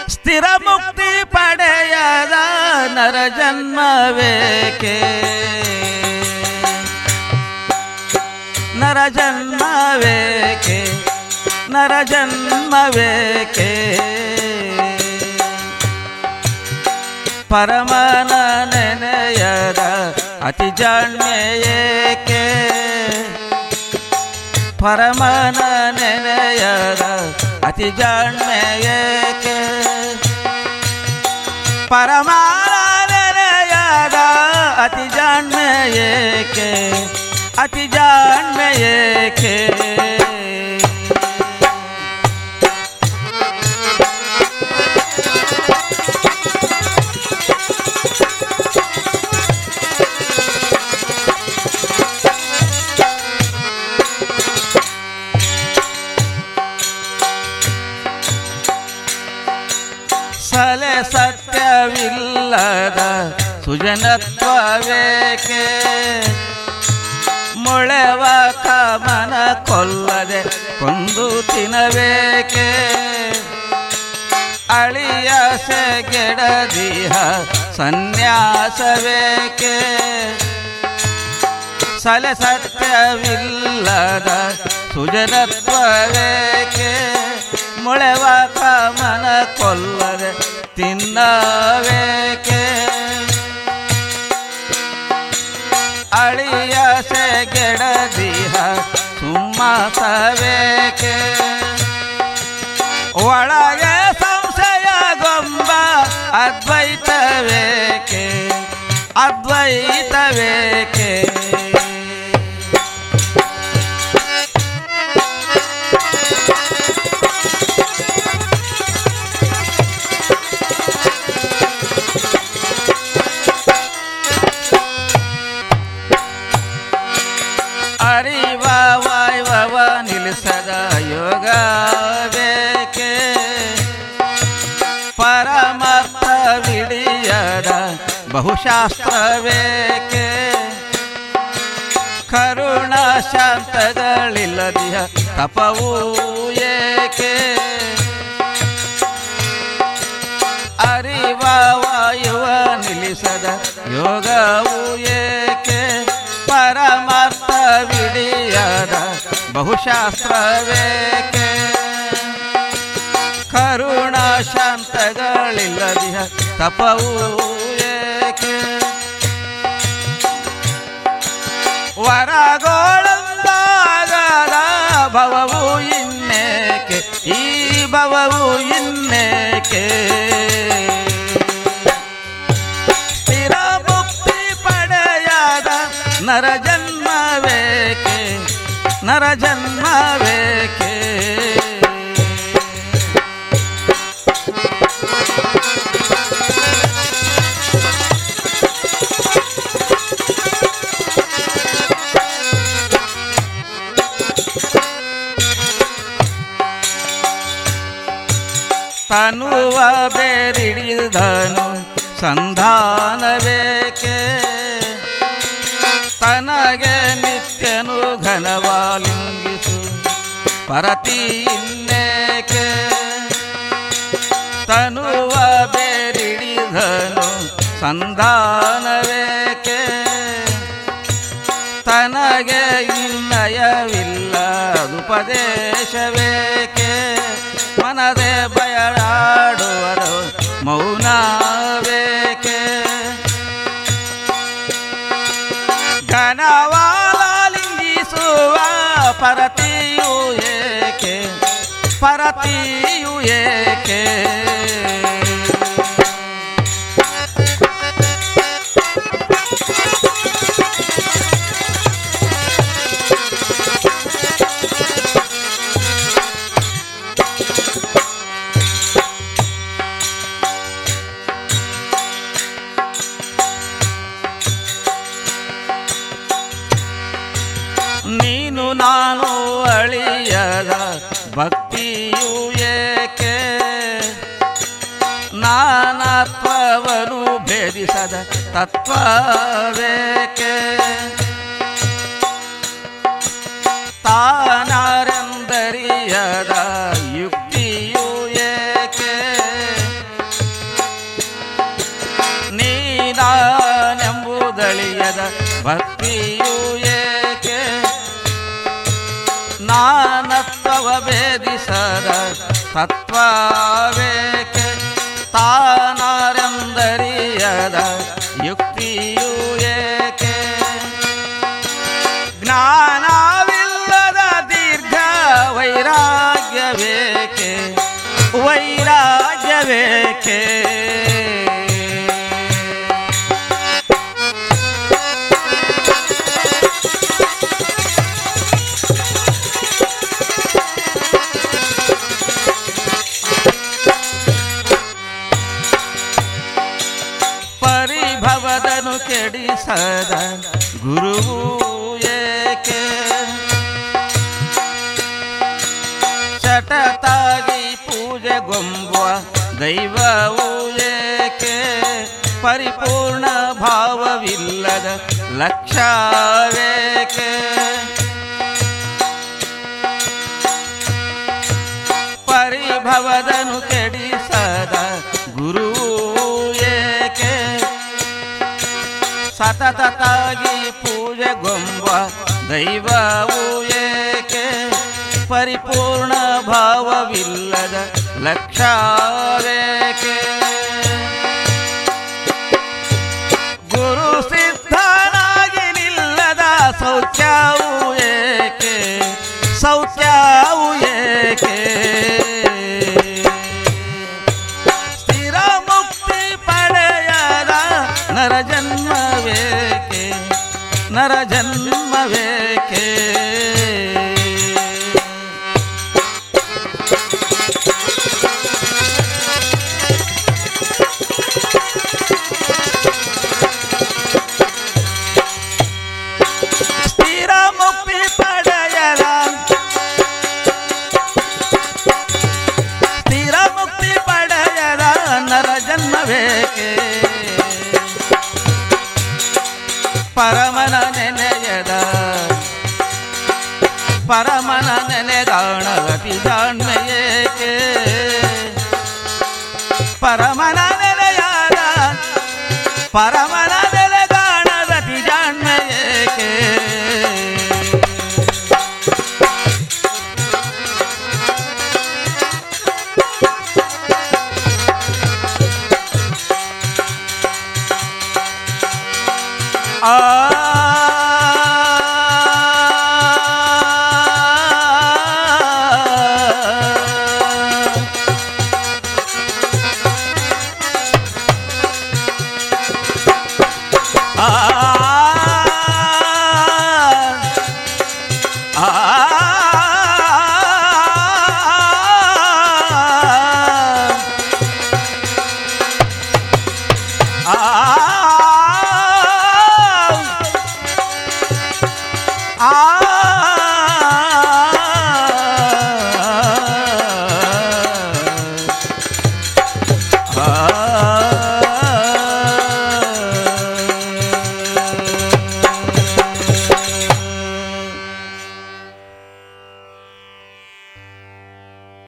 ಸ್ಥಿರ ಮುಕ್ತಿ ಪಡೆಯದ ನರ ಜನ್ಮವೇಕೆ, ನರ ಜನ್ಮವೇಕೆ, ನರ ಜನ್ಮವೇಕೆ. ಪರಮನ ನೆನೆಯದ ಅತಿ ಜಾಣ್ಮೆಯೇಕೆ, ಪರಮನ ನೆನೆಯದ ಅತಿ ಜಾಣ್ಮೆಯೇಕೆ, ಪರಮನ ನೆನೆಯದ ಅತಿ ಜಾಣ್ಮೆಯೇಕೆ, ಅತಿ ಜಾಣ್ಮೆಯೇಕೆ. ಸಲೆ ಸತ್ಯವಿಲ್ಲದ ಸುಜನತ್ವವೇಕೆ, ಮೊಳೆವ ಕಾಮನ ಕೊಲ್ಲದೆ ಕೊಂದು ತಿನ್ನಬೇಕೆ, ಅಳಿಯ ಸೆಗೆಡದಿಹ ಸನ್ಯಾಸವೇಕೆ. ಸಲೆ ಸತ್ಯವಿಲ್ಲದ ಸುಜನತ್ವವೇಕೆ, ಮೊಳೆವ ಕಾಮನ ಕೊಲ್ಲದೆ ತಿನ್ನಬೇಕೆ, ಅಳಿಯ ಸೆಗೆಡದಿಹ ಸುಮ್ಮಸವೇಕೆ. ಒಳಗೆ ಸಂಶಯ ಗೊಂಬ ಅದ್ವೈತವೇಕೆ, ಅದ್ವೈತವೇಕೆ. ಅರಿವ ವಾಯುವ ನಿಲ್ಲಿಸದ ಯೋಗವೇಕೆ, ಪರಮಾರ್ಥವಿಡಿಯದ ಬಹುಶಾಸ್ತ್ರವೇಕೆ, ಕರುಣ ಶಾಂತಗಳಿಲ್ಲದಿಹ ತಪವೂ ಏಕೆ. ಅರಿವ ವಾಯುವ ನಿಲ್ಲಿಸದ ಯೋಗವೂ ಏಕೆ, ಪರಮಾರ್ಥವಿಡಿಯದ ಬಹುಶಾಸ್ತ್ರವೇಕೆ, ಕರುಣ ಶಾಂತಗಳಿಲ್ಲದಿಹ ತಪವೂ ಏಕೆ. ವರಗೋಳಂದಾಗದ ಭವವು ಇನ್ನೇಕೆ, ಈ ಭವವು ಇನ್ನೇಕೆ. ಸ್ಥಿರ ಮುಕ್ತಿ ಪಡೆಯದ ನರ ಜನ್ಮವೇಕೆ, ನರ ಜನ್ಮವೇಕೆ. ತನುವ ಬೇರಿಡಿದನು ಸಂಧಾನವೇಕೆ, ತನಗೆ ನಿತ್ಯನು ಘನವಾಲಿಂಗಿಸು ಪರತಿ ಇನ್ನೇಕೆ. ತನುವ ಬೇರಿಡಿದನು ಸಂಧಾನವೇಕೆ, ತನಗೆ ಇನ್ನಯವಿಲ್ಲ ಉಪದೇಶವೇಕೆ. ಮನದೆ ಬಯಲಾಡುವರು ಮೌನವೇಕೆ, ಘನವಾಲಿಂಗಿಸುವ ಪರತಿಯು ಏಕೆ, ಪರತಿಯು ಏಕೆ. ನೀನು ನಾನು ಅಳಿಯದ ಭಕ್ತಿಯು ಏಕೆ, ನಾನಾತ್ವವನ್ನು ಭೇದಿಸದ ತತ್ವವೇಕೆ. ತಾನಾರೆಂದರಿಯದ ಯುಕ್ತಿಯು ಏಕೆ, ಭಕ್ತಿಯು ಏಕೆ ನಾನತ್ವವ ಭೇದಿಸದ ತತ್ವವೇಕೆ ತಾನಾರೆಂದರಿಯದ ಯುಕ್ತಿಯು ಏಕೆ ಜ್ಞಾನವಿಲ್ಲದ ದೀರ್ಘ ವೈರಾಗ್ಯವೇಕೆ ವೈರಾಗ್ಯವೇಕೆ ಪರಿಭವದನು ಕೆಡಿಸದ ಗುರುವು ಏಕೆ ಚಟತಾಗಿ ಪೂಜೆಗೊಂಬುವ ದೈವವು ಏಕೆ ಪರಿಪೂರ್ಣ ಭಾವವಿಲ್ಲದ ಲಕ್ಷ್ಯವೇಕೆ ಪರಿಭವದನು ಕೆಡಿಸದ ಗುರುವು ಏಕೆ ಸತತವಾಗಿ ಪೂಜೆಗೊಂಬ ದೈವವು ಏಕೆ ಪರಿಪೂರ್ಣ ಭಾವವಿಲ್ಲದ ಲಕ್ಷ್ಯವೇಕೆ ಗುರು ಸಿದ್ಧನಾಗಿ ನಿಲ್ಲದ ಸೌಖ್ಯವು ಏಕೆ ಸೌಖ್ಯವು ಏಕೆ ಸ್ಥಿರ ಮುಕ್ತಿ ಪಡೆಯದ ನರಜನ್ಮವೇಕೆ ನರಜನ್ಮವೇಕೆ ಸ್ಥಿರ ಮುಕ್ತಿ ಪಡೆಯದ ಸ್ಥಿರ ಮುಕ್ತಿ ಪಡೆಯದ ನರಜನ್ಮವೇಕೆ ಪರಮನ ನೆನೆಯದ ಪರಮನ ನೆನೆದಾಣಗತಿ ಜಾಣ್ಮೆಯೇಕೆ ಪರಮನ ನೆನೆಯಾದ ಪರಮನ ನೆಲೆಗಾಣಗತಿ ಜಾಣ್ಮೆಯೇಕೆ ಆ ಆ